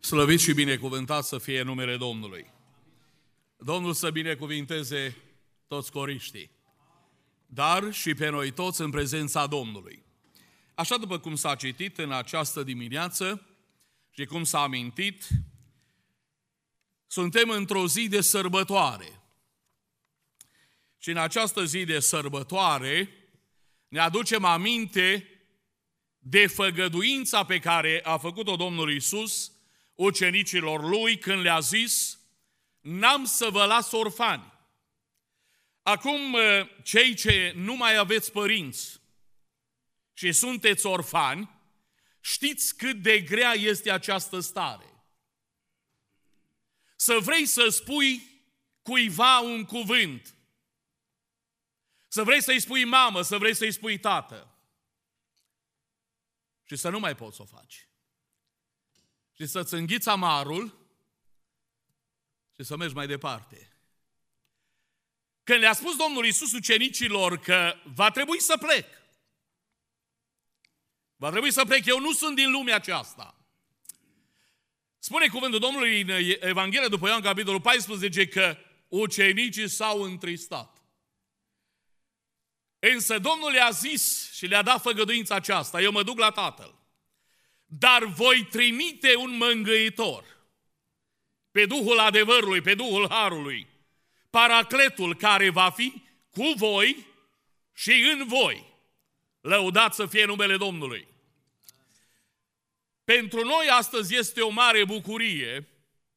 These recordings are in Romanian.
Slăvit și binecuvântat să fie numele Domnului. Domnul să binecuvinteze toți coriștii, dar și pe noi toți în prezența Domnului. Așa după cum s-a citit în această dimineață și cum s-a amintit, suntem într-o zi de sărbătoare. Și în această zi de sărbătoare ne aducem aminte de făgăduința pe care a făcut-o Domnul Iisus ucenicilor Lui când le-a zis: n-am să vă las orfani. Acum, cei ce nu mai aveți părinți și sunteți orfani, știți cât de grea este această stare. Să vrei să spui cuiva un cuvânt, să vrei să-i spui mamă, să vrei să-i spui tată și să nu mai poți să o faci. Și să-ți înghiți amarul și să mergi mai departe. Când le-a spus Domnul Iisus ucenicilor că va trebui să plec, eu nu sunt din lumea aceasta. Spune cuvântul Domnului în Evanghelia după Ioan, capitolul 14, că ucenicii s-au întristat. Însă Domnul le-a zis și le-a dat făgăduința aceasta: eu mă duc la Tatăl, dar voi trimite un mângâitor, pe Duhul adevărului, pe Duhul harului, Paracletul, care va fi cu voi și în voi. Lăudat să fie numele Domnului. Pentru noi astăzi este o mare bucurie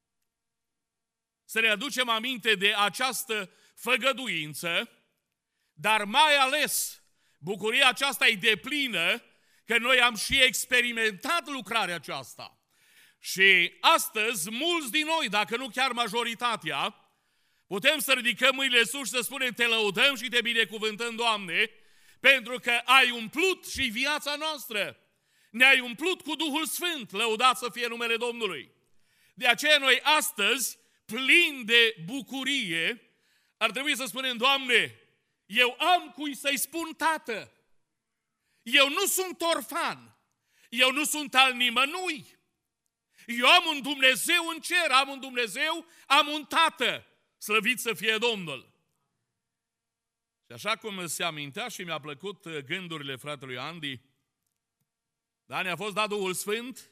să ne aducem aminte de această făgăduință, dar mai ales bucuria aceasta e deplină că noi am și experimentat lucrarea aceasta. Și astăzi, mulți din noi, dacă nu chiar majoritatea, putem să ridicăm mâinile sus și să spunem: te lăudăm și te binecuvântăm, Doamne, pentru că ai umplut și viața noastră. Ne-ai umplut cu Duhul Sfânt, lăudat să fie numele Domnului. De aceea noi astăzi, plini de bucurie, ar trebui să spunem: Doamne, eu am cui să-i spun tată. Eu nu sunt orfan. Eu nu sunt al nimănui. Eu am un Dumnezeu în cer, am un Dumnezeu, am un tată. Slăvit să fie Domnul. Și așa cum se amintea și mi-a plăcut gândurile fratelui Andy, dar ne-a fost dat Duhul Sfânt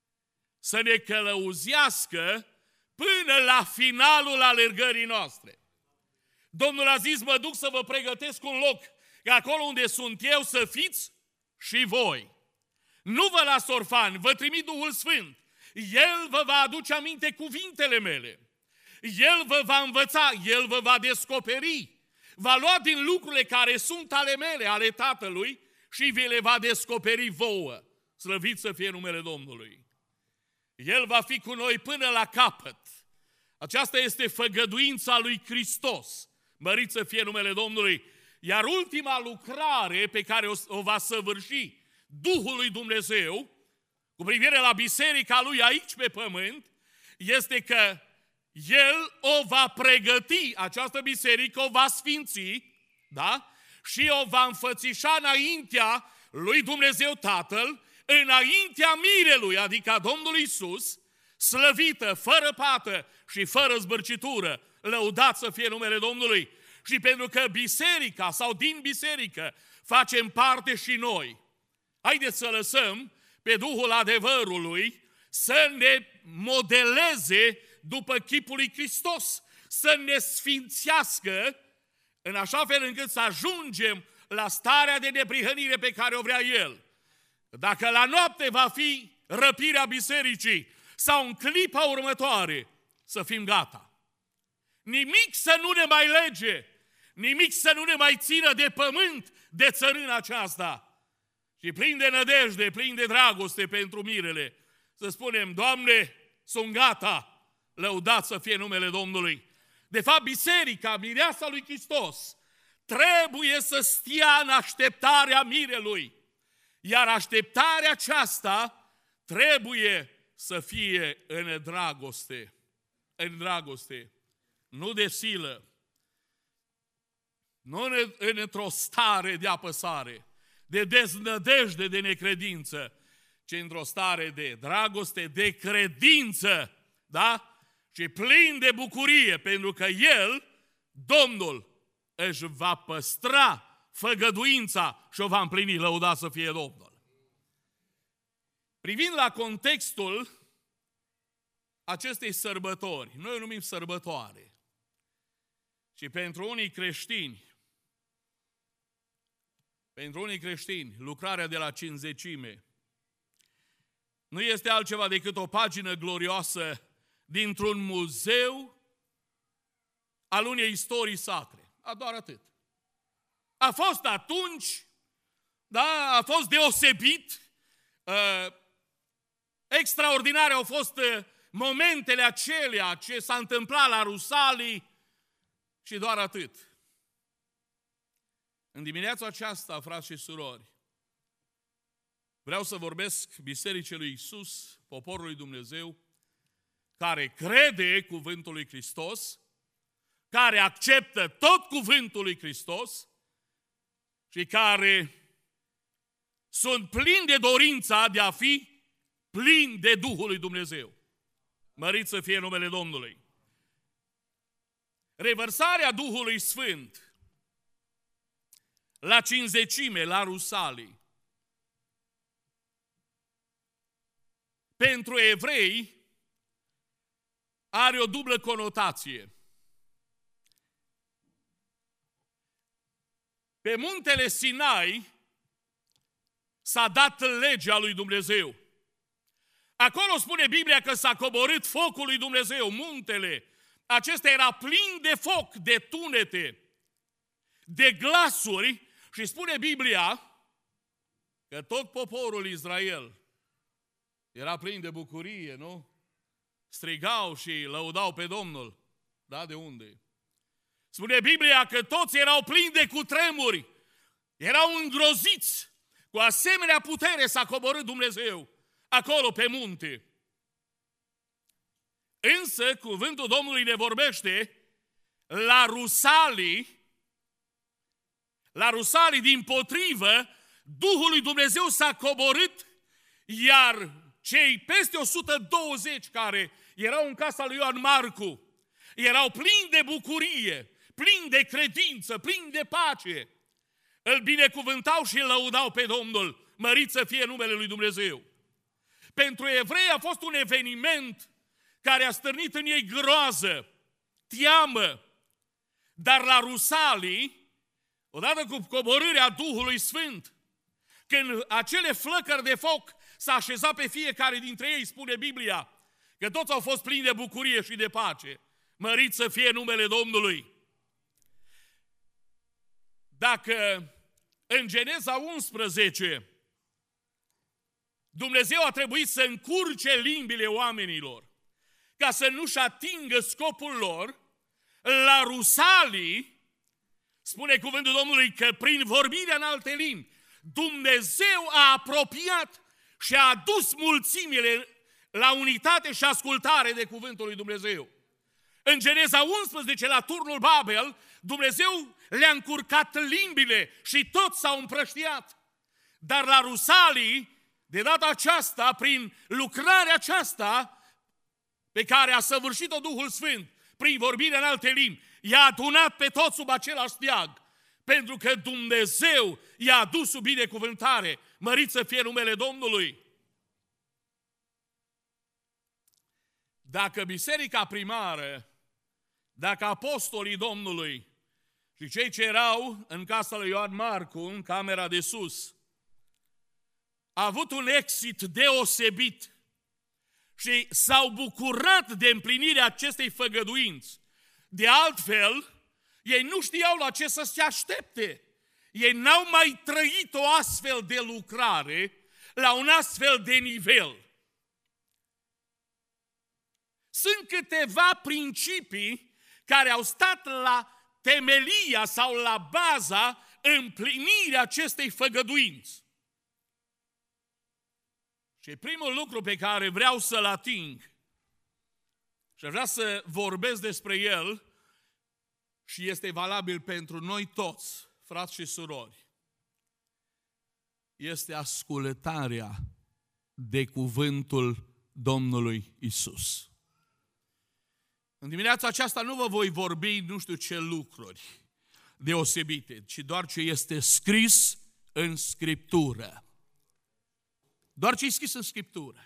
să ne călăuzească până la finalul alergării noastre. Domnul a zis: mă duc să vă pregătesc un loc, că acolo unde sunt eu să fiți și voi. Nu vă las orfani, vă trimit Duhul Sfânt. El vă va aduce aminte cuvintele mele. El vă va învăța, El vă va descoperi. Va lua din lucrurile care sunt ale mele, ale Tatălui, și vi le va descoperi vouă. Slăvit să fie numele Domnului. El va fi cu noi până la capăt. Aceasta este făgăduința lui Hristos. Mărit să fie numele Domnului. Iar ultima lucrare pe care o va săvârși Duhul lui Dumnezeu cu privire la biserica lui aici pe pământ este că El o va pregăti, această biserică o va sfinți, da? Și o va înfățișa înaintea lui Dumnezeu Tatăl, înaintea mirelui, adică Domnul Iisus, slăvită, fără pată și fără zbârcitură. Lăudat să fie numele Domnului. Și pentru că biserica sau din biserică facem parte și noi, haideți să lăsăm pe Duhul adevărului să ne modeleze după chipul lui Hristos, să ne sfințească în așa fel încât să ajungem la starea de neprihănire pe care o vrea El. Dacă la noapte va fi răpirea bisericii sau în clipa următoare, să fim gata. Nimic să nu ne mai lege, nimic să nu ne mai țină de pământ, de țărâna aceasta. Și plin de nădejde, plin de dragoste pentru mirele, să spunem: Doamne, sunt gata, lăudat să fie numele Domnului. De fapt, biserica, mireasa lui Hristos, trebuie să stea în așteptarea mirelui. Iar așteptarea aceasta trebuie să fie în dragoste. În dragoste. Nu de silă. Nu într-o stare de apăsare, de deznădejde, de necredință, ci într-o stare de dragoste, de credință, da? Și plin de bucurie, pentru că El, Domnul, își va păstra făgăduința și o va împlini, lăudat să fie Domnul. Privind la contextul acestei sărbători, noi o numim sărbătoare, și pentru unii creștini, lucrarea de la Cincizecime nu este altceva decât o pagină glorioasă dintr-un muzeu al unei istorii sacre. Doar atât. A fost atunci, da, a fost deosebit, extraordinare au fost momentele acelea ce s-a întâmplat la Rusalii și doar atât. În dimineața aceasta, frați și surori, vreau să vorbesc Bisericii lui Iisus, poporului Dumnezeu, care crede cuvântul lui Hristos, care acceptă tot cuvântul lui Hristos și care sunt plini de dorința de a fi plini de Duhul lui Dumnezeu. Mărit să fie numele Domnului. Revărsarea Duhului Sfânt la Cincizecime, la Rusalii, pentru evrei are o dublă conotație. Pe muntele Sinai s-a dat legea lui Dumnezeu. Acolo spune Biblia că s-a coborât focul lui Dumnezeu, muntele. Acesta era plin de foc, de tunete, de glasuri și spune Biblia că tot poporul Israel era plin de bucurie, nu? Strigau și lăudau pe Domnul. Da, de unde? Spune Biblia că toți erau plini de cutremuri, erau îngroziți. Cu asemenea putere s-a coborât Dumnezeu acolo pe munte. Însă cuvântul Domnului ne vorbește la Rusalii dimpotrivă, Duhul lui Dumnezeu s-a coborât, iar cei peste 120 care erau în casa lui Ioan Marcu erau plini de bucurie, plini de credință, plini de pace. Îl binecuvântau și îl lăudau pe Domnul. Mărit să fie numele lui Dumnezeu. Pentru evrei a fost un eveniment care a stârnit în ei groază, teamă. Dar la Rusalii, odată cu coborârea Duhului Sfânt, când acele flăcări de foc s-a așezat pe fiecare dintre ei, spune Biblia, că toți au fost plini de bucurie și de pace. Mărit să fie numele Domnului. Dacă în Geneza 11 Dumnezeu a trebuit să încurce limbile oamenilor ca să nu-și atingă scopul lor, la Rusalii spune cuvântul Domnului că prin vorbirea în alte limbi Dumnezeu a apropiat și a adus mulțimile la unitate și ascultare de cuvântul lui Dumnezeu. În Geneza 11, la turnul Babel, Dumnezeu le-a încurcat limbile și toți s-au împrăștiat. Dar la Rusalii, de data aceasta, prin lucrarea aceasta pe care a săvârșit-o Duhul Sfânt, prin vorbirea în alte limbi, i-a adunat pe toți sub același steag, pentru că Dumnezeu i-a adus sub binecuvântare. Mărit să fie numele Domnului. Dacă biserica primară, dacă apostolii Domnului și cei ce erau în casa lui Ioan Marcu, în camera de sus, a avut un exit deosebit și s-au bucurat de împlinirea acestei făgăduinți. De altfel, ei nu știau la ce să se aștepte. Ei n-au mai trăit o astfel de lucrare la un astfel de nivel. Sunt câteva principii care au stat la temelia sau la baza împlinirii acestei făgăduinți. Și primul lucru pe care vreau să-l ating și vreau să vorbesc despre el și este valabil pentru noi toți, frați și surori, este ascultarea de cuvântul Domnului Isus. În dimineața aceasta nu vă voi vorbi nu știu ce lucruri deosebite, ci doar ce este scris în Scriptură. Doar ce e scris în Scriptură.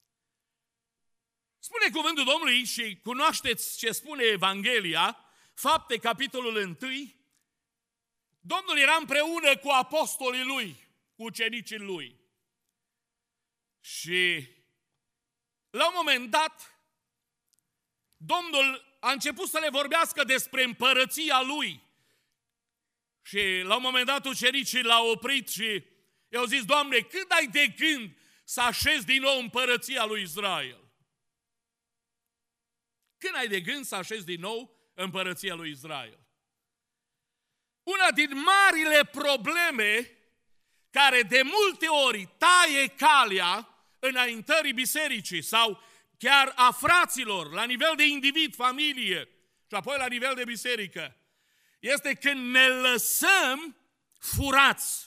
Spune cuvântul Domnului și cunoașteți ce spune Evanghelia, Fapte, capitolul 1. Domnul era împreună cu apostolii lui, cu ucenicii lui. Și la un moment dat, Domnul a început să le vorbească despre împărăția lui. Și la un moment dat ucenicii l-au oprit și i-au zis: Doamne, când ai de gând să așezi din nou împărăția lui Israel? Când ai de gând să așezi din nou împărăția lui Israel? Una din marile probleme care de multe ori taie calea înaintării bisericii sau chiar a fraților, la nivel de individ, familie și apoi la nivel de biserică, este când ne lăsăm furați.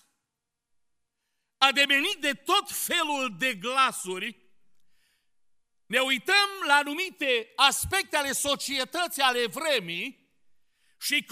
A devenit de tot felul de glasuri, ne uităm la anumite aspecte ale societății, ale vremii și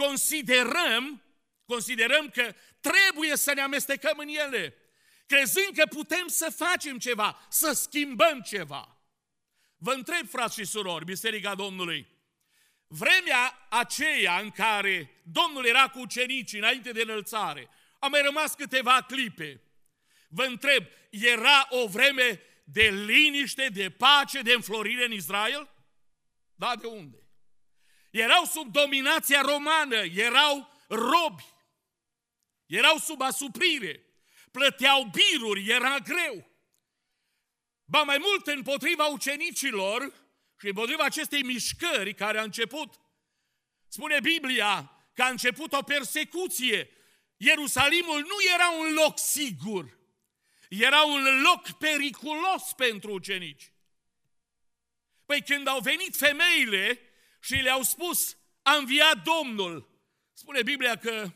considerăm că trebuie să ne amestecăm în ele, crezând că putem să facem ceva, să schimbăm ceva. Vă întreb, frați și surori, Biserica Domnului, vremea aceea în care Domnul era cu ucenicii înainte de înălțare, a mai rămas câteva clipe. Vă întreb, era o vreme de liniște, de pace, de înflorire în Israel? Da, de unde? Erau sub dominația romană, erau robi, erau sub asuprire, plăteau biruri, era greu. Ba mai mult, împotriva ucenicilor și împotriva acestei mișcări care a început, spune Biblia că a început o persecuție. Ierusalimul nu era un loc sigur, era un loc periculos pentru ucenici. Păi când au venit femeile și le-au spus: a înviat Domnul, spune Biblia că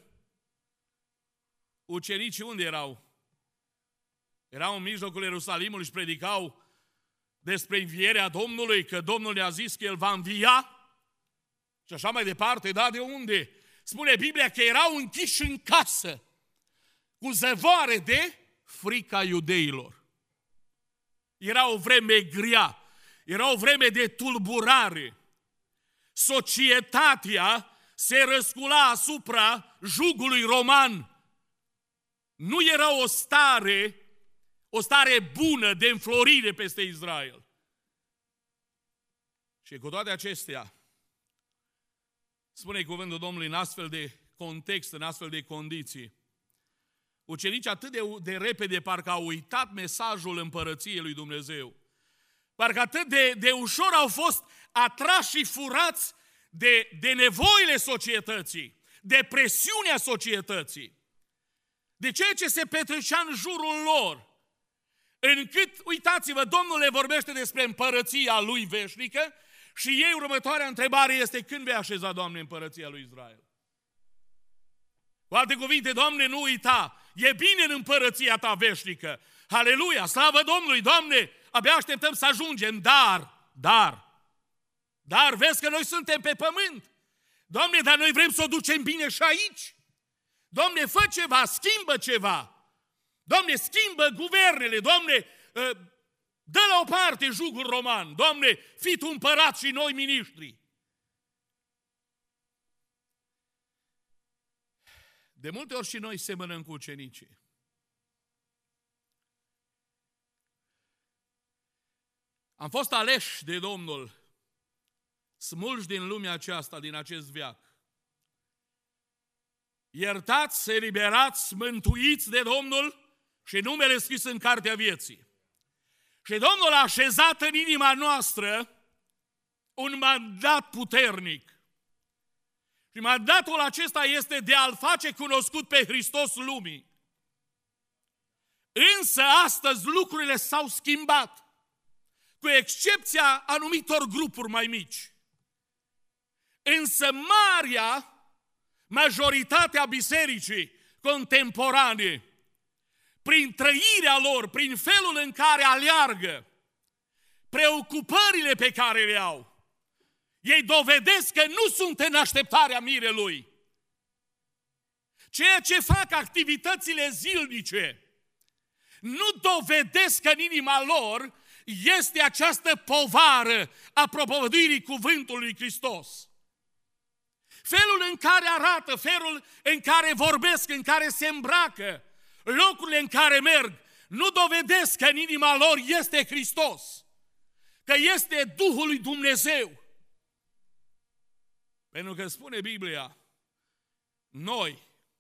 ucenicii unde erau? Erau în mijlocul Ierusalimului și predicau despre învierea Domnului, că Domnul le-a zis că El va învia și așa mai departe. Da, de unde? Spune Biblia că erau închiși în casă cu zăvoare de frica iudeilor. Era o vreme grea, era o vreme de tulburare. Societatea se răscula asupra jugului roman. Nu era o stare bună de înflorire peste Israel. Și cu toate acestea, spune cuvântul Domnului, în astfel de context, în astfel de condiții, ucenicii atât de repede parcă au uitat mesajul împărăției lui Dumnezeu. Parcă atât de ușor au fost atrași și furați de nevoile societății, de presiunea societății, de ceea ce se petrecea în jurul lor, încât, uitați-vă, Domnul le vorbește despre împărăția lui veșnică și ei următoarea întrebare este: când vei așeza, Doamne, împărăția lui Israel? Cu alte cuvinte, Doamne, nu uita, e bine în împărăția ta veșnică. Haleluia, slavă Domnului, Doamne, abia așteptăm să ajungem, dar vezi că noi suntem pe pământ. Doamne, dar noi vrem să o ducem bine și aici. Doamne, fă ceva, schimbă ceva. Doamne, schimbă guvernele, Doamne, dă la o parte jugul roman. Doamne, fii Tu împărat și noi miniștri. De multe ori și noi semănăm cu ucenicii. Am fost aleși de Domnul, smulși din lumea aceasta, din acest veac. Iertați, eliberați, mântuiți de Domnul și numele scris în cartea vieții. Și Domnul a așezat în inima noastră un mandat puternic. Și mandatul acesta este de a-L face cunoscut pe Hristos lumii. Însă astăzi lucrurile s-au schimbat, cu excepția anumitor grupuri mai mici. Însă majoritatea bisericii contemporane prin trăirea lor, prin felul în care aleargă, preocupările pe care le au, ei dovedesc că nu sunt în așteptarea mirelui. Ceea ce fac activitățile zilnice nu dovedesc că în inima lor este această povară a propovăduirii cuvântului lui Hristos. Felul în care arată, felul în care vorbesc, în care se îmbracă, locurile în care merg, nu dovedesc că în inima lor este Hristos, că este Duhul lui Dumnezeu. Pentru că spune Biblia, noi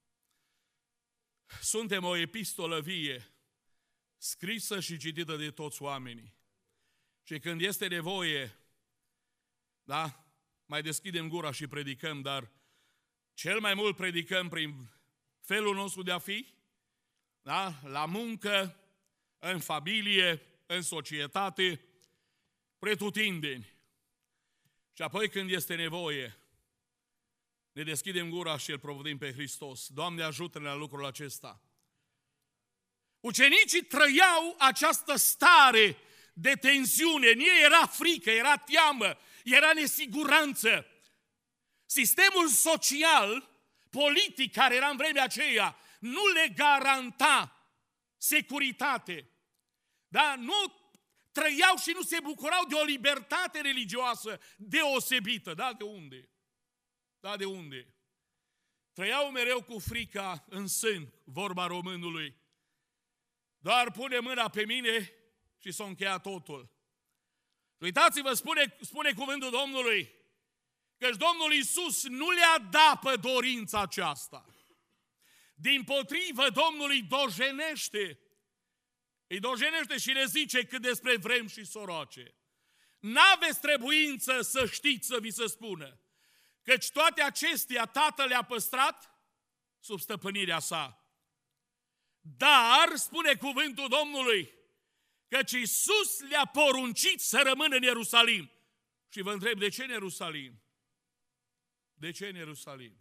suntem o epistolă vie, scrisă și citită de toți oamenii. Și când este nevoie, da, mai deschidem gura și predicăm, dar cel mai mult predicăm prin felul nostru de a fi, da, la muncă, în familie, în societate, pretutindeni. Și apoi când este nevoie, ne deschidem gura și îl propovăduim pe Hristos. Doamne, ajută-ne la lucrul acesta. Ucenicii trăiau această stare de tensiune. În ei era frică, era teamă, era nesiguranță. Sistemul social, politic care era în vremea aceea, nu le garanta securitate. Da? Nu trăiau și nu se bucurau de o libertate religioasă deosebită. Da, de unde? Da, de unde? Trăiau mereu cu frica în sân, vorba românului. Doar pune mâna pe mine și s-a încheiat totul. Uitați-vă, spune cuvântul Domnului, căci Domnul Iisus nu le-a dat pe dorința aceasta. Dimpotrivă, Domnul îi dojenește. Îi dojenește și le zice cât despre vrem și soroce. N-aveți trebuință să știți, să vi se spună, căci toate acestea Tatăl le-a păstrat sub stăpânirea sa. Dar, spune cuvântul Domnului, căci Iisus le-a poruncit să rămână în Ierusalim. Și vă întreb, de ce în Ierusalim? De ce în Ierusalim?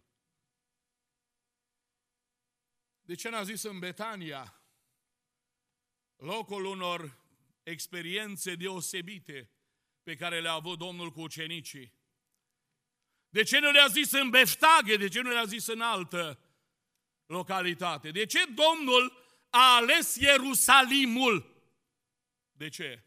De ce n-a zis în Betania, locul unor experiențe deosebite pe care le-a avut Domnul cu ucenicii? De ce nu le-a zis în Beftage? De ce nu le-a zis în altă localitate? De ce Domnul a ales Ierusalimul? De ce?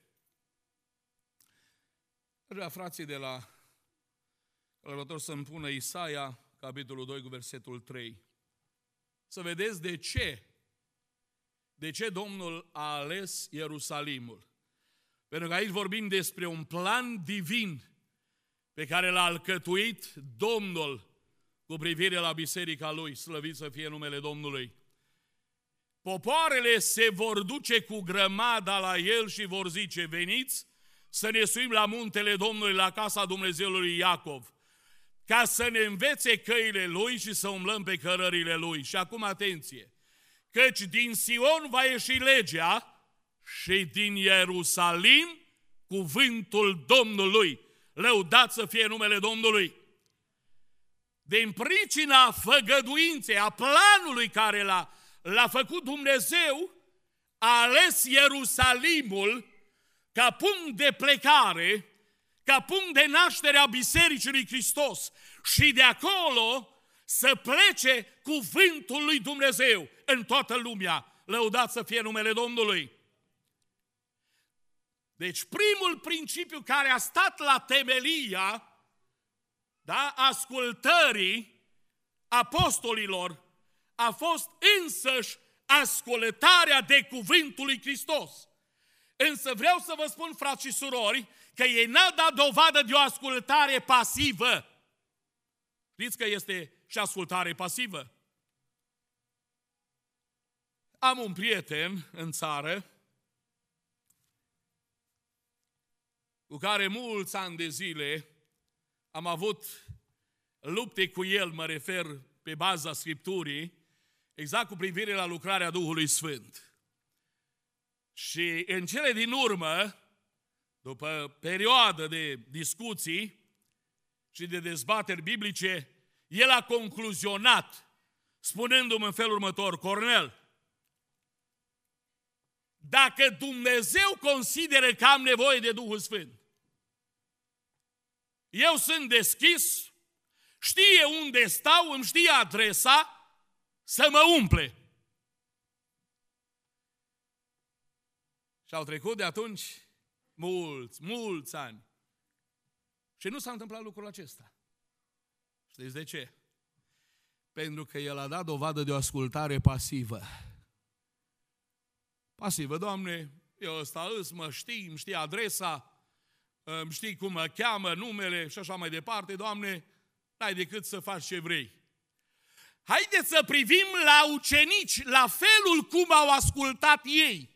Vreau frații de la călător să-mi pună Isaia, capitolul 2, cu versetul 3. Să vedeți de ce. De ce Domnul a ales Ierusalimul? Pentru că aici vorbim despre un plan divin pe care l-a alcătuit Domnul cu privire la biserica Lui, slăvit să fie numele Domnului. Popoarele se vor duce cu grămada la El și vor zice, veniți să ne suim la muntele Domnului, la casa Dumnezeului Iacov, ca să ne învețe căile Lui și să umblăm pe cărările Lui. Și acum atenție, căci din Sion va ieși legea și din Ierusalim cuvântul Domnului. Lăudat să fie numele Domnului. Din pricina făgăduinței, a planului care l-a făcut Dumnezeu, a ales Ierusalimul ca punct de plecare, ca punct de naștere a Bisericii lui Hristos și de acolo să plece cuvântul lui Dumnezeu în toată lumea. Lăudat să fie numele Domnului. Deci primul principiu care a stat la temelia, da, ascultării apostolilor a fost însăși ascultarea de cuvântul lui Hristos. Însă vreau să vă spun, frați și surori, că ei n-a dat dovadă de o ascultare pasivă. Știți că este și ascultare pasivă? Am un prieten în țară cu care mulți ani de zile am avut lupte cu el, mă refer pe baza Scripturii, exact cu privire la lucrarea Duhului Sfânt. Și în cele din urmă, după perioadă de discuții și de dezbateri biblice, el a concluzionat spunându-mi în felul următor, Cornel, dacă Dumnezeu consideră că am nevoie de Duhul Sfânt. Eu sunt deschis, știe unde stau, îmi știe adresa, să mă umple. Și au trecut de atunci mulți ani. Și nu s-a întâmplat lucrul acesta. Știți de ce? Pentru că el a dat dovadă de o ascultare pasivă. Pasivă, Doamne, eu ăsta mă știi, îmi știi adresa, îmi știi cum mă cheamă, numele și așa mai departe, Doamne, n-ai decât să faci ce vrei. Haideți să privim la ucenici, la felul cum au ascultat ei.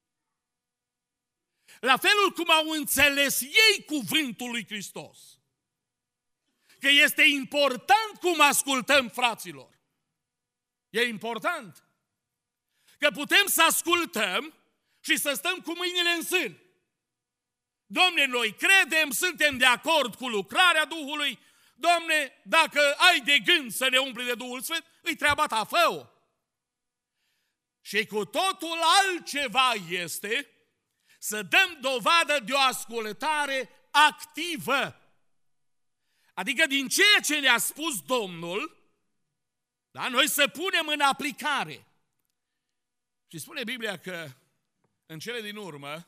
La felul cum au înțeles ei cuvântul lui Hristos. Că este important cum ascultăm, fraților. E important. Că putem să ascultăm și să stăm cu mâinile în sân. Dom'le, noi credem, suntem de acord cu lucrarea Duhului. Dom'le, dacă ai de gând să ne umpli de Duhul Sfânt, îi treaba ta, fă-o. Și cu totul altceva este să dăm dovadă de o ascultare activă. Adică din ceea ce ne-a spus Domnul, da, noi să punem în aplicare. Și spune Biblia că în cele din urmă,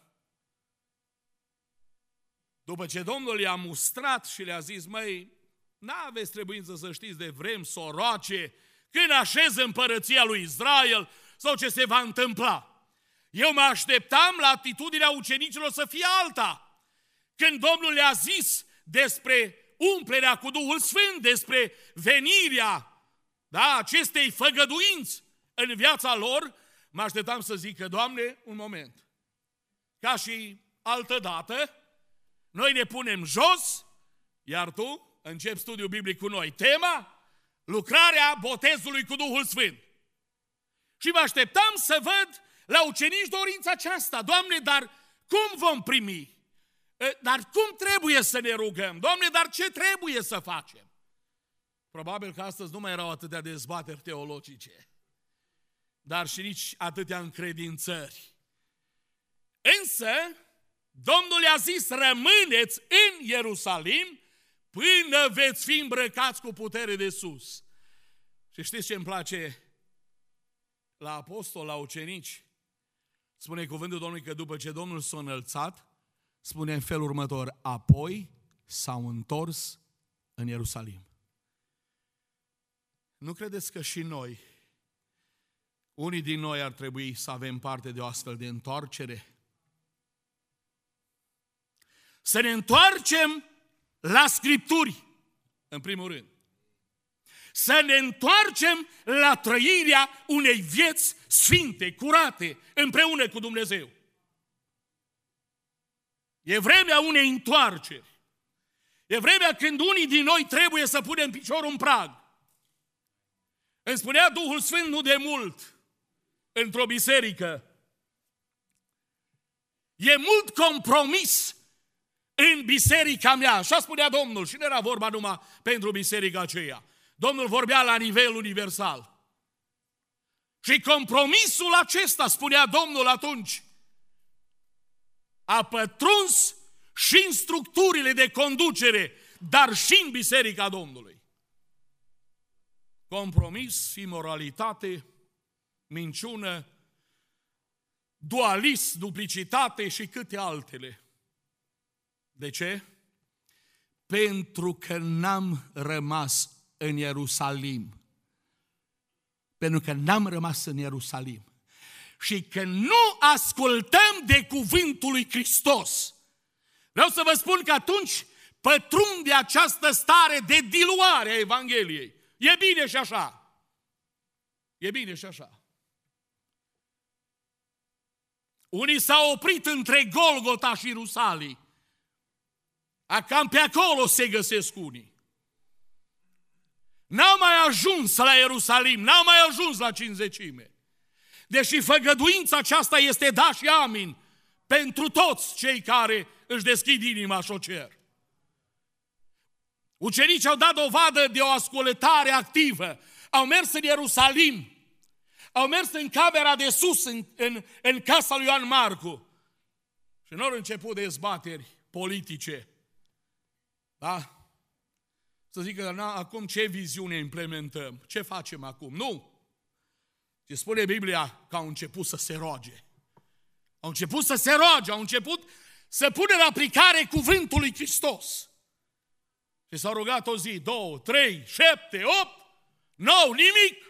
după ce Domnul i-a mustrat și le-a zis, măi, n-aveți trebuință să știți de vrem soroace, când așez împărăția lui Israel sau ce se va întâmpla. Eu mă așteptam la atitudinea ucenicilor să fie alta. Când Domnul le-a zis despre umplerea cu Duhul Sfânt, despre venirea, da, acestei făgăduinți în viața lor, mă așteptam să zică, Doamne, un moment. Ca și altădată, noi ne punem jos, iar tu începi studiul biblic cu noi. Tema, lucrarea botezului cu Duhul Sfânt. Și mă așteptam să văd la ucenici dorința aceasta. Doamne, dar cum vom primi? Dar cum trebuie să ne rugăm? Doamne, dar ce trebuie să facem? Probabil că astăzi nu mai erau atâtea dezbateri teologice, dar și nici atâtea încredințări. Însă, Domnul i-a zis, rămâneți în Ierusalim până veți fi îmbrăcați cu putere de sus. Și știți ce îmi place la apostol, la ucenici? Spune cuvântul Domnului că după ce Domnul s-a înălțat, spune în felul următor, apoi s-au întors în Ierusalim. Nu credeți că și noi, unii din noi ar trebui să avem parte de o astfel de întoarcere? Să ne întoarcem la Scripturi, în primul rând. Să ne întoarcem la trăirea unei vieți sfinte, curate, împreună cu Dumnezeu. E vremea unei întoarceri. E vremea când unii din noi trebuie să punem piciorul în prag. Îmi spunea Duhul Sfânt nu de mult, într-o biserică, e mult compromis în biserica mea. Așa spunea Domnul și nu era vorba numai pentru biserica aceea. Domnul vorbea la nivel universal. Și compromisul acesta, spunea Domnul atunci, a pătruns și în structurile de conducere, dar și în biserica Domnului. Compromis, imoralitate, minciună, dualism, duplicitate și câte altele. De ce? Pentru că n-am rămas în Ierusalim. Pentru că n-am rămas în Ierusalim. Și că nu ascultăm de cuvântul lui Hristos. Vreau să vă spun că atunci pătrunde această stare de diluare a Evangheliei. E bine și așa. E bine și așa. Unii s-au oprit între Golgota și Ierusalim. Cam pe acolo se găsesc unii. N-au mai ajuns la Ierusalim, n-au mai ajuns la Cincizecime. Deși făgăduința aceasta este da și amin pentru toți cei care își deschid inima și o cer. Ucenicii au dat dovadă de o ascultare activă. Au mers în Ierusalim, Au mers în camera de sus, în casa lui Ioan Marcu. Și nu au început dezbateri politice. Da? Să zică, acum ce viziune implementăm? Ce facem acum? Nu! Ce spune Biblia că au început să se roage. Au început să se roage, au început să pună în aplicare cuvântul lui Hristos. Și s-au rugat o zi, 2, 3, 7, 8, 9, nimic.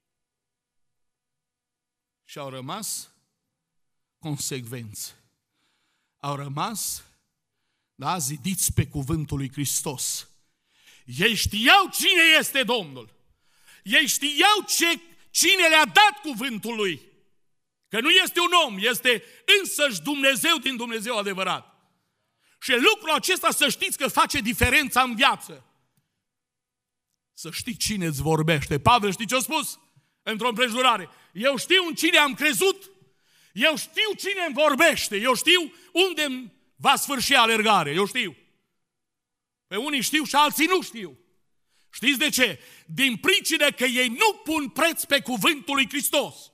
Și au rămas consecvenți. Au rămas, da, zidiți pe cuvântul lui Hristos. Ei știau cine este Domnul. Ei știau cine le-a dat cuvântul lui. Că nu este un om, este însăși Dumnezeu din Dumnezeu adevărat. Și lucrul acesta să știți că face diferența în viață. Să știi cine îți vorbește. Pavel, știi ce a spus? Într-o împrejurare. Eu știu în cine am crezut, eu știu cine îmi vorbește, eu știu unde va sfârși alergare, eu știu. Pe unii știu și alții nu știu. Știți de ce? Din pricină că ei nu pun preț pe cuvântul lui Hristos.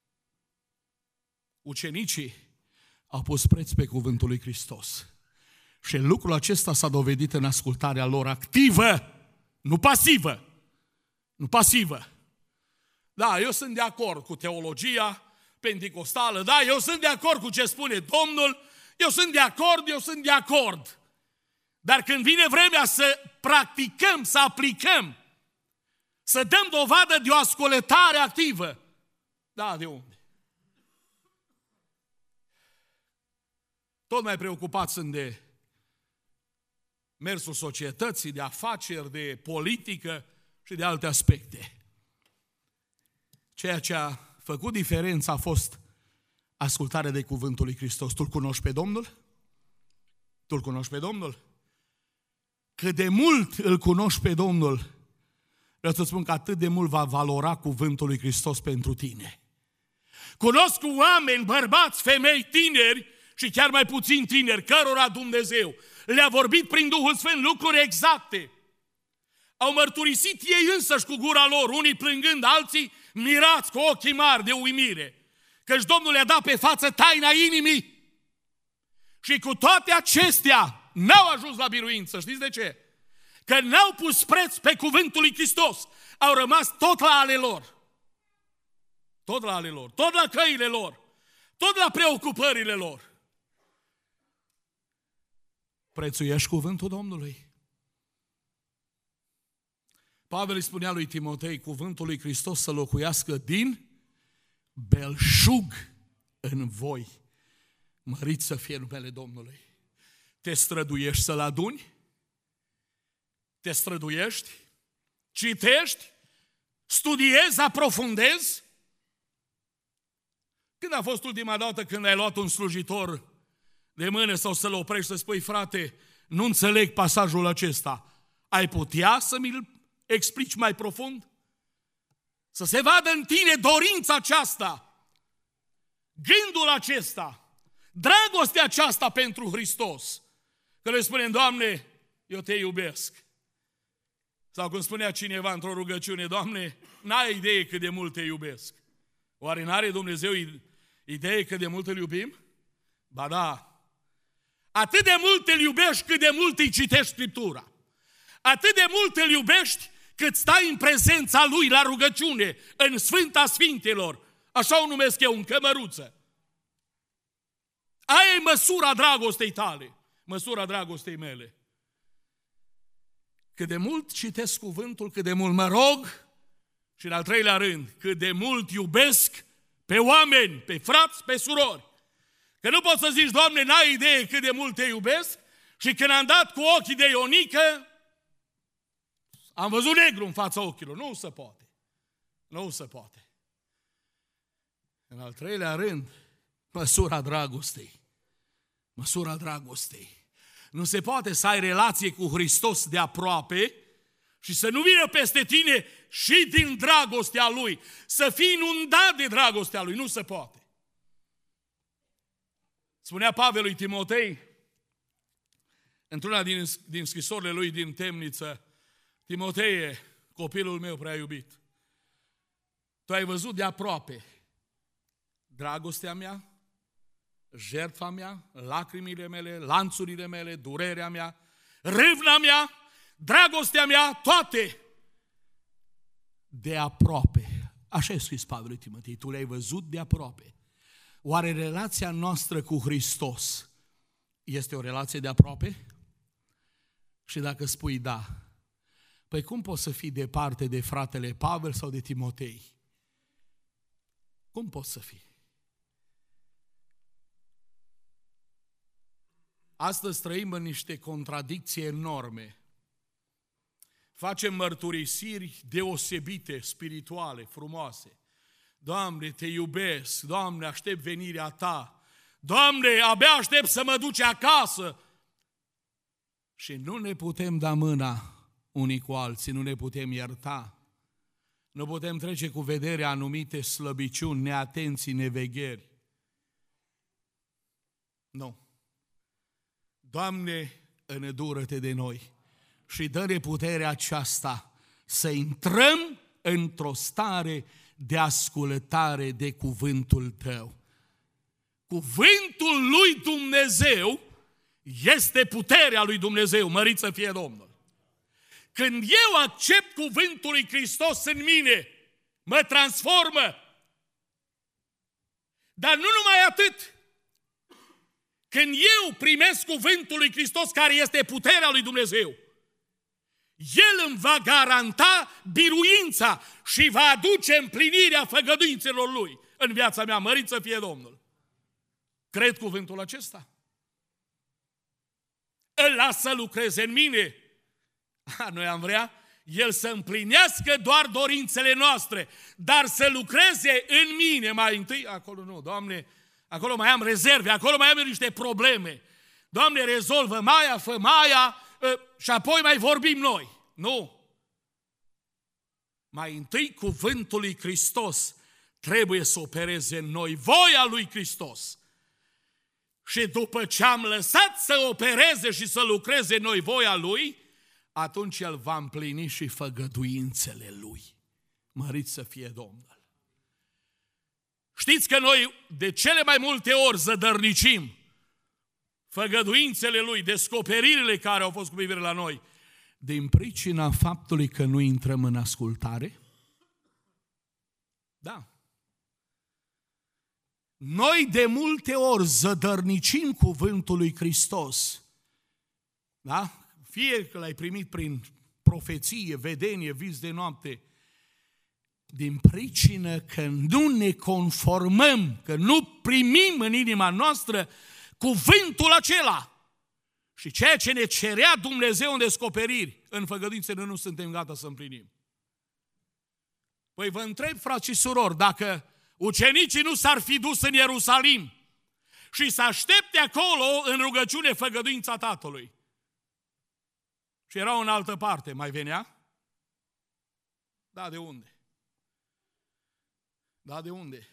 Ucenicii au pus preț pe cuvântul lui Hristos. Și lucrul acesta s-a dovedit în ascultarea lor activă, nu pasivă. Nu pasivă. Da, eu sunt de acord cu teologia penticostală, da, eu sunt de acord cu ce spune Domnul, eu sunt de acord. Dar când vine vremea să practicăm, să aplicăm, să dăm dovadă de o ascultare activă, da, de unde? Tot mai preocupați sunt de mersul societății, de afaceri, de politică și de alte aspecte. Ceea ce a făcut diferența a fost ascultarea de cuvântul lui Hristos. Tu-L cunoști pe Domnul? Tu-L cunoști pe Domnul? Cât de mult îl cunoști pe Domnul, vreau să spun că atât de mult va valora cuvântul lui Hristos pentru tine. Cunosc oameni, bărbați, femei, tineri și chiar mai puțin tineri, cărora Dumnezeu le-a vorbit prin Duhul Sfânt lucruri exacte. Au mărturisit ei însăși cu gura lor, unii plângând, alții mirați cu ochii mari de uimire, căci Domnul le-a dat pe față taina inimii. Și cu toate acestea n-au ajuns la biruință. Știți de ce? Că n-au pus preț pe cuvântul lui Hristos. Au rămas tot la ale lor. Tot la ale lor. Tot la căile lor. Tot la preocupările lor. Prețuiești cuvântul Domnului? Pavel îi spunea lui Timotei, cuvântul lui Hristos să locuiască din belșug în voi. Mărit să fie numele Domnului. Te străduiești să-l aduni? Te străduiești? Citești? Studiezi? Aprofundezi? Când a fost ultima dată când ai luat un slujitor de mână sau să-l oprești să spui, frate, nu înțeleg pasajul acesta. Ai putea să mi-l explici mai profund? Să se vadă în tine dorința aceasta, gândul acesta, dragostea aceasta pentru Hristos. Că le spunem, Doamne, eu te iubesc. Sau cum spunea cineva într-o rugăciune, Doamne, n-ai idee cât de mult te iubesc. Oare n-are Dumnezeu idee cât de mult îl iubim? Ba da. Atât de mult îl iubești cât de mult îi citești Scriptura. Atât de mult îl iubești cât stai în prezența Lui la rugăciune, în Sfânta Sfintelor. Așa o numesc eu, în cămăruță. Aia e măsura dragostei tale, măsura dragostei mele. Cât de mult citesc cuvântul, cât de mult mă rog și în al treilea rând, cât de mult iubesc pe oameni, pe frați, pe surori. Că nu poți să zici, Doamne, n-ai idee cât de mult te iubesc și când am dat cu ochii de Ionică, am văzut negru în fața ochilor. Nu se poate. Nu se poate. În al treilea rând, măsura dragostei. Măsura dragostei. Nu se poate să ai relație cu Hristos de aproape și să nu vină peste tine și din dragostea Lui. Să fii inundat de dragostea Lui. Nu se poate. Spunea Pavel lui Timotei, într-una din scrisorile lui din temniță, Timoteie, copilul meu prea iubit, Tu ai văzut de aproape dragostea mea, jertfa mea, lacrimile mele, lanțurile mele, durerea mea, râvna mea, dragostea mea, toate de aproape. Așa e scris Pavel lui Timotei, tu le-ai văzut de aproape. Oare relația noastră cu Hristos este o relație de aproape? Și dacă spui da, păi cum poți să fii departe de fratele Pavel sau de Timotei? Cum poți să fii? Astăzi trăim în niște contradicții enorme. Facem mărturisiri deosebite, spirituale, frumoase. Doamne, te iubesc, Doamne, aștept venirea Ta, Doamne, abia aștept să mă duci acasă. Și nu ne putem da mâna unii cu alții, nu ne putem ierta. Nu putem trece cu vederea anumite slăbiciuni, neatenții, nevegheri. Nu. Doamne, înădură-te de noi și dă-ne puterea aceasta să intrăm într-o stare de ascultare de cuvântul Tău. Cuvântul lui Dumnezeu este puterea lui Dumnezeu, mărit să fie Domnul. Când eu accept cuvântul lui Hristos în mine, mă transformă. Dar nu numai atât. Când eu primesc cuvântul lui Hristos, care este puterea lui Dumnezeu, El îmi va garanta biruința și va aduce împlinirea făgăduințelor Lui în viața mea, mărit să fie Domnul. Cred cuvântul acesta? Îl las să lucreze în mine. Noi am vrea El să împlinească doar dorințele noastre, dar să lucreze în mine mai întâi. Acolo nu, Doamne, acolo mai am rezerve, acolo mai am niște probleme. Doamne, rezolvă Maia, fă Maia și apoi mai vorbim noi. Nu. Mai întâi cuvântul lui Hristos trebuie să opereze în noi, voia lui Hristos. Și după ce am lăsat să opereze și să lucreze în noi voia Lui, atunci El va împlini și făgăduințele Lui. Mărit să fie Domnul. Știți că noi de cele mai multe ori zădărnicim făgăduințele Lui, descoperirile care au fost cu privire la noi, din pricina faptului că nu intrăm în ascultare? Da. Noi de multe ori zădărnicim cuvântul lui Hristos. Da? Fie că l-ai primit prin profeție, vedenie, vis de noapte, din pricină că nu ne conformăm, că nu primim în inima noastră cuvântul acela. Și ceea ce ne cerea Dumnezeu în descoperiri, în făgăduințe, noi nu suntem gata să împlinim. Păi vă întreb, frați și surori, dacă ucenicii nu s-ar fi dus în Ierusalim și să aștepte acolo în rugăciune făgăduința Tatălui, și erau în altă parte, mai venea? Da, de unde? Da, de unde?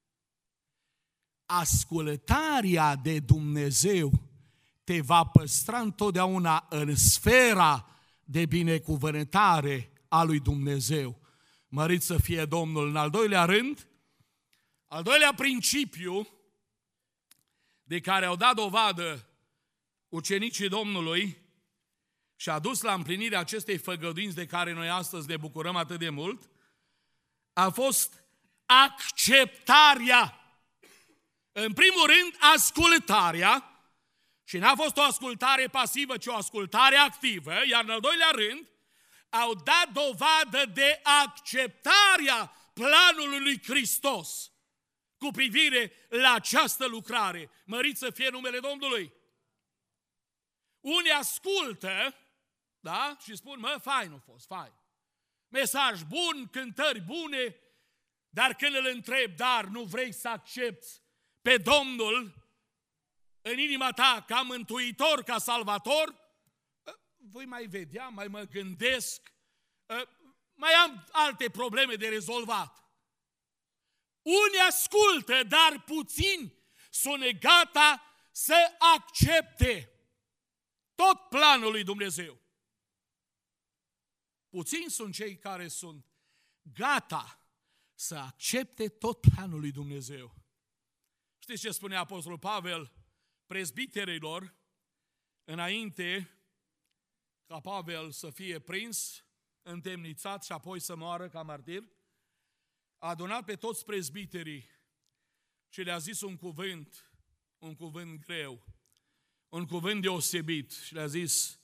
Ascultarea de Dumnezeu te va păstra întotdeauna în sfera de binecuvântare a lui Dumnezeu. Mărit să fie Domnul. În al doilea rând, al doilea principiu de care au dat dovadă ucenicii Domnului și a dus la împlinirea acestei făgăduinți de care noi astăzi ne bucurăm atât de mult, a fost acceptarea. În primul rând, ascultarea, și n-a fost o ascultare pasivă, ci o ascultare activă, iar în al doilea rând, au dat dovadă de acceptarea planului lui Hristos cu privire la această lucrare. Mărit să fie numele Domnului! Unii ascultă, da? Și spun, mă, fain a fost, fain. Mesaj bun, cântări bune, dar când îl întreb, dar nu vrei să accepti pe Domnul în inima ta ca mântuitor, ca salvator? Voi mai vedea, mai mă gândesc, mai am alte probleme de rezolvat. Unii ascultă, dar puțini sunt gata să accepte tot planul lui Dumnezeu. Puțini sunt cei care sunt gata să accepte tot planul lui Dumnezeu. Știți ce spune Apostolul Pavel prezbiterilor înainte ca Pavel să fie prins, întemnițat și apoi să moară ca martir? A adunat pe toți prezbiterii și le-a zis un cuvânt greu, un cuvânt deosebit și le-a zis: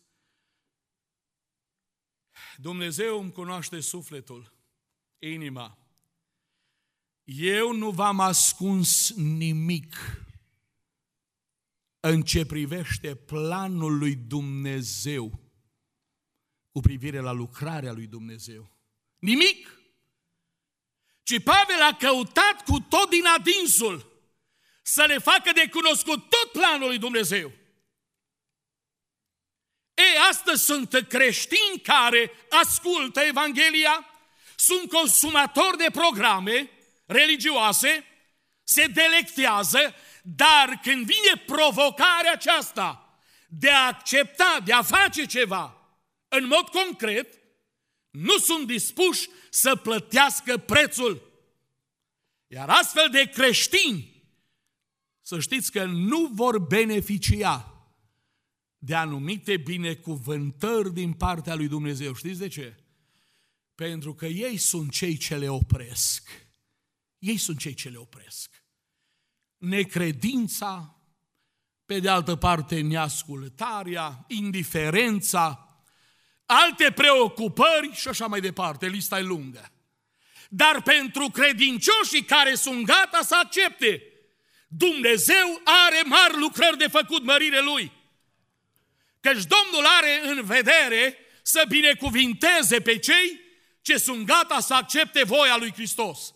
Dumnezeu îmi cunoaște sufletul, inima. Eu nu v-am ascuns nimic în ce privește planul lui Dumnezeu cu privire la lucrarea lui Dumnezeu. Nimic! Ci Pavel a căutat cu tot din adinsul să le facă de cunoscut tot planul lui Dumnezeu. Astăzi sunt creștini care ascultă Evanghelia, sunt consumatori de programe religioase, se delectează, dar când vine provocarea aceasta de a accepta, de a face ceva în mod concret, nu sunt dispuși să plătească prețul. Iar astfel de creștini, să știți că nu vor beneficia de anumite binecuvântări din partea lui Dumnezeu. Știți de ce? Pentru că ei sunt cei ce le opresc. Ei sunt cei ce le opresc. Necredința, pe de altă parte neascultarea, indiferența, alte preocupări și așa mai departe, lista e lungă. Dar pentru credincioșii care sunt gata să accepte, Dumnezeu are mari lucrări de făcut, mărire Lui. Căci Domnul are în vedere să binecuvinteze pe cei ce sunt gata să accepte voia lui Hristos.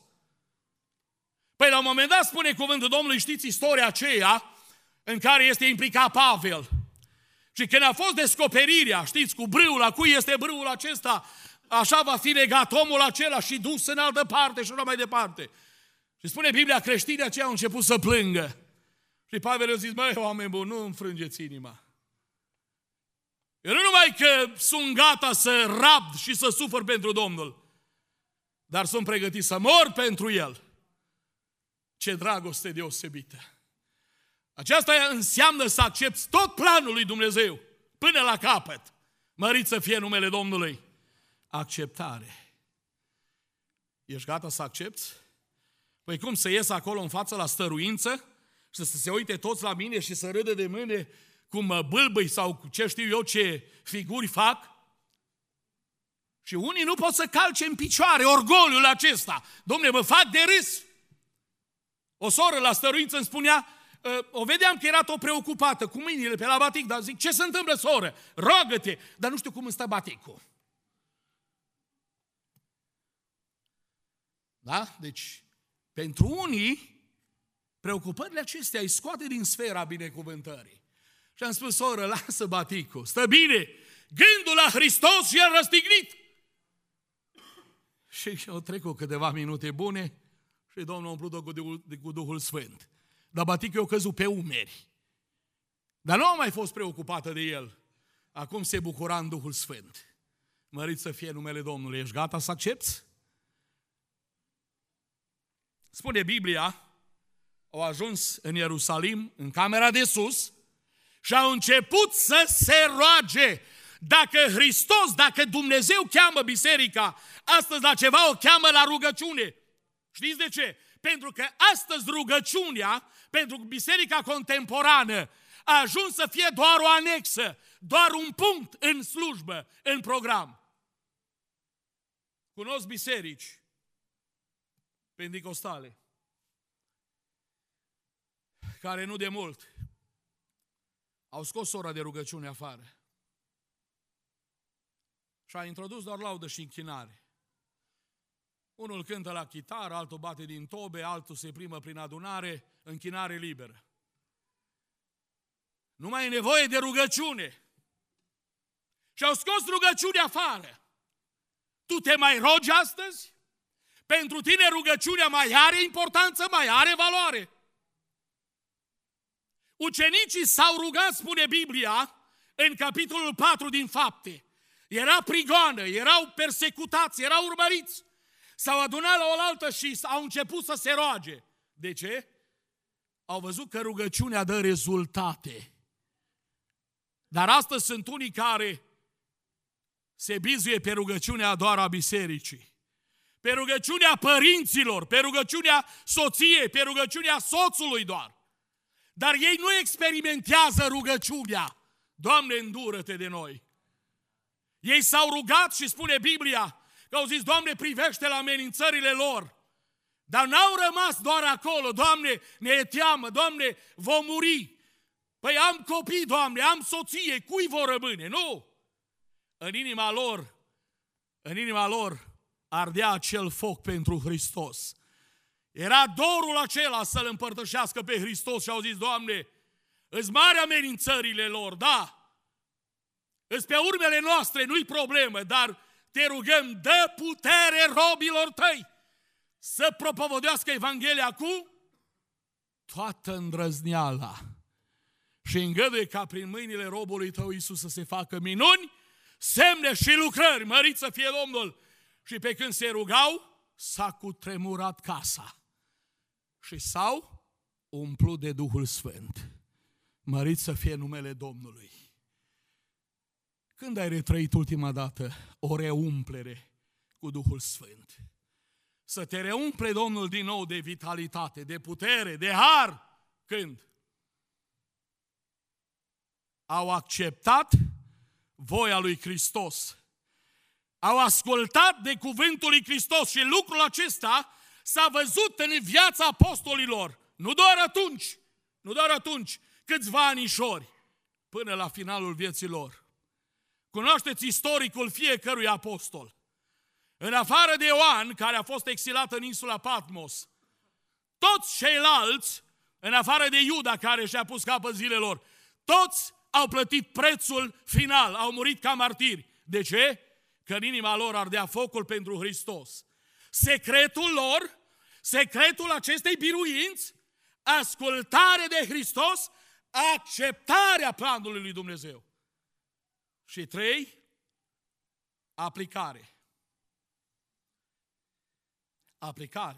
Păi la un moment dat spune cuvântul Domnului, știți istoria aceea în care este implicat Pavel. Și când a fost descoperirea, știți, cu brâul, a cui este brâul acesta, așa va fi legat omul acela și dus în altă parte și așa mai departe. Și spune Biblia, creștinii aceia au început să plângă. Și Pavel a zis: măi, oameni buni, nu înfrângeți inima. Eu nu numai că sunt gata să rabd și să sufăr pentru Domnul, dar sunt pregătit să mor pentru El. Ce dragoste deosebită! Aceasta înseamnă să accepți tot planul lui Dumnezeu până la capăt. Mărit să fie numele Domnului. Acceptare. Ești gata să accepți? Păi cum, să ies acolo în față la stăruință și să se uite toți la mine și să râdă de mâine cum mă bâlbâi sau ce știu eu ce figuri fac? Și unii nu pot să calce în picioare orgoliul acesta. Dom'le, mă fac de râs. O soră la stăruință îmi spunea, o vedeam că era tot preocupată cu mâinile pe la batic, dar zic: ce se întâmplă, soră? Roagă-te! Dar nu știu cum îmi stă baticul. Da? Deci, pentru unii, preocupările acestea îi scoate din sfera binecuvântării. Și am spus: soră, lasă baticul, stă bine, gândul la Hristos și El răstignit. Și au trecut câteva minute bune și Domnul a umplut-o cu Duhul Sfânt. Dar baticul i-a căzut pe umeri. Dar nu a mai fost preocupată de el. Acum se bucura în Duhul Sfânt. Mărit să fie numele Domnului. Ești gata să accepți? Spune Biblia, au ajuns în Ierusalim, în camera de sus, și au început să se roage. Dacă Hristos, dacă Dumnezeu cheamă biserica astăzi la ceva, o cheamă la rugăciune. Știți de ce? Pentru că astăzi rugăciunea pentru biserica contemporană a ajuns să fie doar o anexă, doar un punct în slujbă, în program. Cunosc biserici penticostale care nu de mult au scos ora de rugăciune afară și a introdus doar laudă și închinare. Unul cântă la chitară, altul bate din tobe, altul se primă prin adunare, închinare liberă. Nu mai e nevoie de rugăciune. Și au scos rugăciunea afară. Tu te mai rogi astăzi? Pentru tine rugăciunea mai are importanță, mai are valoare. Ucenicii s-au rugat, spune Biblia, în capitolul 4 din Fapte. Era prigoană, erau persecutați, erau urmăriți. S-au adunat la oaltă și au început să se roage. De ce? Au văzut că rugăciunea dă rezultate. Dar astăzi sunt unii care se bizuie pe rugăciunea doar a bisericii, pe rugăciunea părinților, pe rugăciunea soției, pe rugăciunea soțului doar. Dar ei nu experimentează rugăciunea. Doamne, îndură-te de noi! Ei s-au rugat și spune Biblia că au zis, Doamne, privește la amenințările lor. Dar n-au rămas doar acolo, Doamne, ne e teamă, Doamne, vom muri. Păi am copii, Doamne, am soție, cui vor rămâne? Nu! În inima lor ardea acel foc pentru Hristos. Era dorul acela să-L împărtășească pe Hristos și au zis, Doamne, îți mari amenințările lor, da, îți pe urmele noastre, nu-i problemă, dar te rugăm, dă putere robilor tăi să propovădească Evanghelia cu toată îndrăzneala și îngăduie ca prin mâinile robului tău Iisus să se facă minuni, semne și lucrări, mărit să fie Domnul. Și pe când se rugau, s-a cutremurat casa și s-au umplut de Duhul Sfânt. Mărit să fie numele Domnului. Când ai retrăit ultima dată o reumplere cu Duhul Sfânt? Să te reumple Domnul din nou de vitalitate, de putere, de har. Când? Au acceptat voia lui Hristos. Au ascultat de cuvântul lui Hristos și lucrul acesta s-a văzut în viața apostolilor. Nu doar atunci, câțiva anișori, până la finalul vieții lor. Cunoașteți istoricul fiecărui apostol. În afară de Ioan, care a fost exilat în insula Patmos, toți ceilalți, în afară de Iuda, care și-a pus capăt zilelor, toți au plătit prețul final, au murit ca martiri. De ce? Că în inima lor ardea focul pentru Hristos. Secretul acestei biruinți, ascultare de Hristos, acceptarea planului lui Dumnezeu. Și 3, aplicare. Aplicare.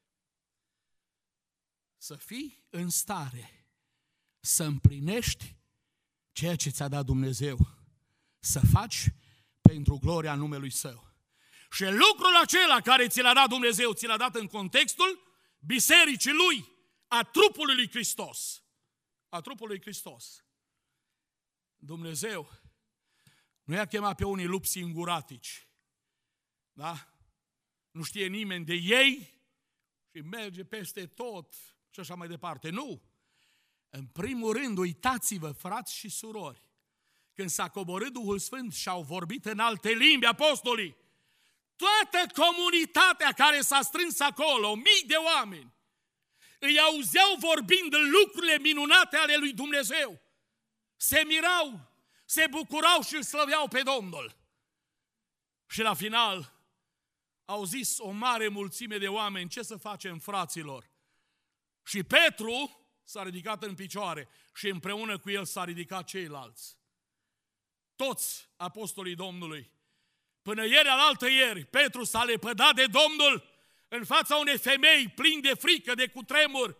Să fii în stare să împlinești ceea ce ți-a dat Dumnezeu, să faci pentru gloria numelui Său. Și lucrul acela care ți l-a dat Dumnezeu, ți l-a dat în contextul bisericii Lui, a trupului lui Hristos. A trupului lui Hristos. Dumnezeu nu i-a chemat pe unii lupi singuratici. Da? Nu știe nimeni de ei și merge peste tot și așa mai departe. Nu! În primul rând, uitați-vă, frați și surori, când s-a coborât Duhul Sfânt și au vorbit în alte limbi apostolii, toată comunitatea care s-a strâns acolo, mii de oameni, îi auzeau vorbind lucrurile minunate ale lui Dumnezeu. Se mirau, se bucurau și îl slăveau pe Domnul. Și la final au zis o mare mulțime de oameni, ce să facem, fraților? Și Petru s-a ridicat în picioare și împreună cu el s-a ridicat ceilalți. Toți apostolii Domnului. Până ieri, alaltă ieri, Petru s-a lepădat de Domnul în fața unei femei plini de frică, de cutremur.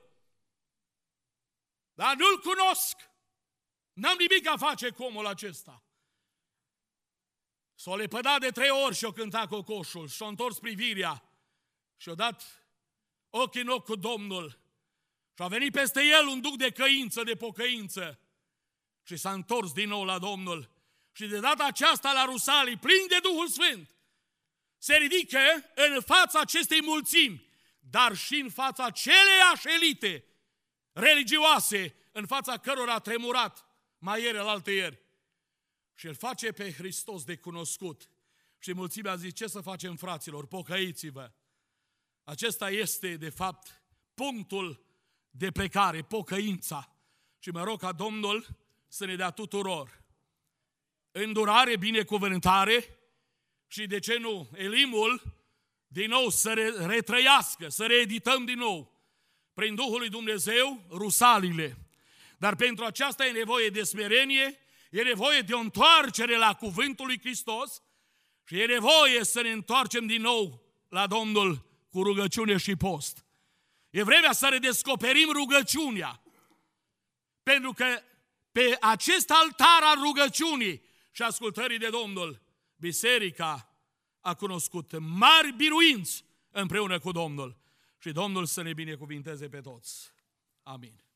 Dar nu-L cunosc. N-am nimic a face cu omul acesta. S-a lepădat de 3 ori și-a cântat cocoșul, și-a întors privirea și-a dat ochii în ochi cu Domnul. Și a venit peste el un duc de căință, de pocăință și s-a întors din nou la Domnul. Și de data aceasta la Rusalii, plin de Duhul Sfânt, se ridică în fața acestei mulțimi, dar și în fața celeiași elite religioase, în fața cărora a tremurat mai ieri, alaltă ieri. Și îl face pe Hristos de cunoscut. Și mulțimea a zis, ce să facem, fraților, pocăiți-vă. Acesta este, de fapt, punctul de plecare, pocăința. Și mă rog ca Domnul să ne dea tuturor îndurare, binecuvântare și, de ce nu, Elimul, din nou să retrăiască, să reedităm din nou, prin Duhul lui Dumnezeu, Rusalile. Dar pentru aceasta e nevoie de smerenie, e nevoie de o întoarcere la cuvântul lui Hristos și e nevoie să ne întoarcem din nou la Domnul cu rugăciune și post. E vremea să redescoperim rugăciunea. Pentru că pe acest altar al rugăciunii și ascultării de Domnul, biserica a cunoscut mari biruinți împreună cu Domnul. Și Domnul să ne binecuvinteze pe toți. Amin.